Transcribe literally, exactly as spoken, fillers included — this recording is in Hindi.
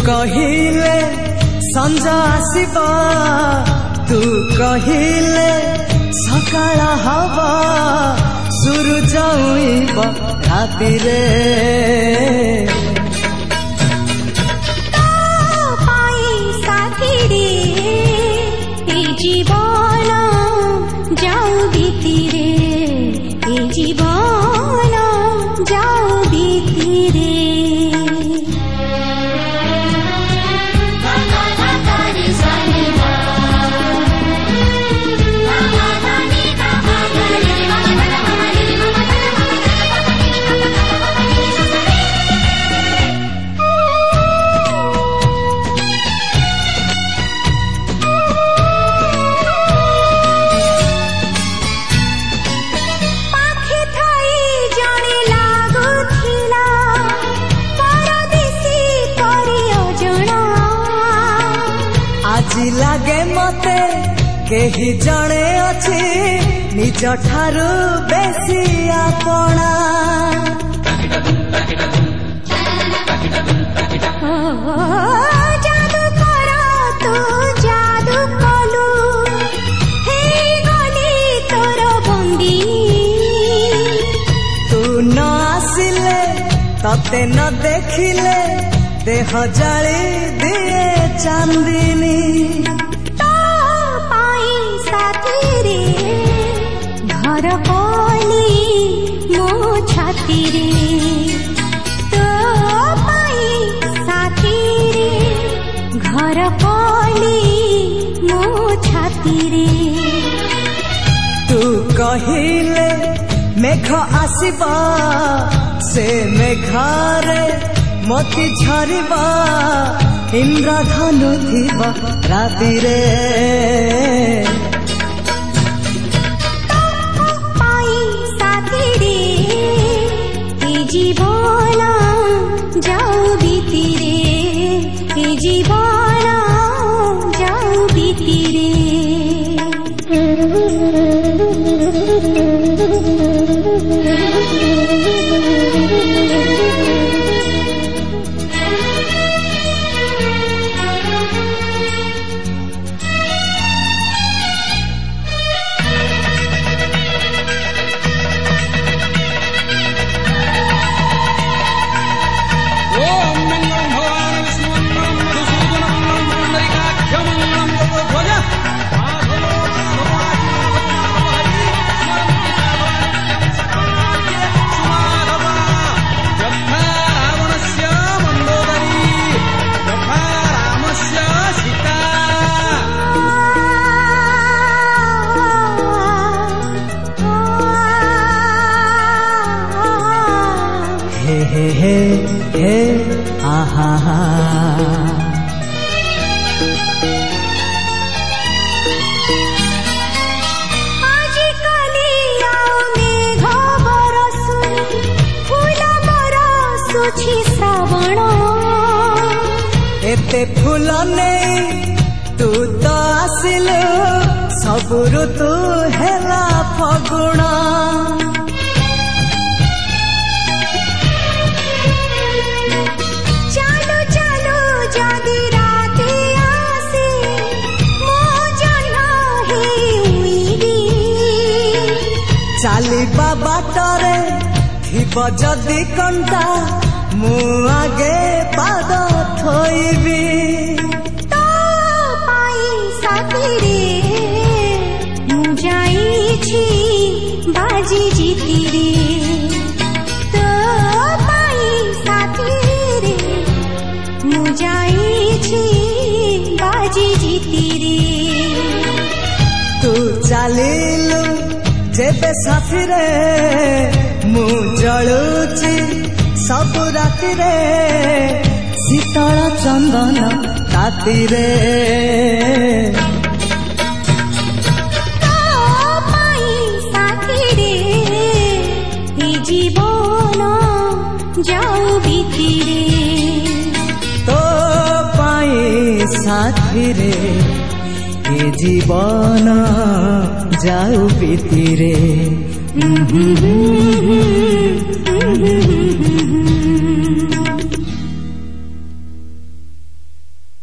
कहिले संजा आसिबा तू कहिले सकाळ हवा सूरज उइब राति रे जीवन जाऊ बीती रे ए जीवन जाऊ बीती रे लागे मते केही जणे अछि निज ठारू बेसी आपणा जादू कर तू जादू कलु हे गली तोर बंदी तू न आसिले तते न देखिले देह जाली दिए चांदिनी तो पाई साथी रे घर कली मो छाती रे तो पाई साथी रे घर कली मो छाती रे तू कहिले मेघ आसिबा से मेघारे मोती झरिबा इंद्रधनु थिबा राति रे पाई साथी रे ए जीवन जाऊ बीती रे ए जीवन जाऊ बीती रे हे हे हे आहा आजी काली आओ मेघ बरसु फूल बरसुछि श्रावण एते फूल नहीं तू तो आसिलु सब ऋतु हेला फगुण चालिबा बाटरे थिब जदि कंटा मु आगे पाद थोइबी तो पाई साथी रे मु जाईछि बाजी जीती रे तो पाई साथी रे मु जाईछि बाजी जीती रे तू चालिलु जेबे साथी रे मु जलुची सब राति रे शीतल चंदन ताती रे तो पाई साथी रे ए जीवन जाऊ बीती रे तो पाई साथी रे ए जीवन जाऊ बीती रे।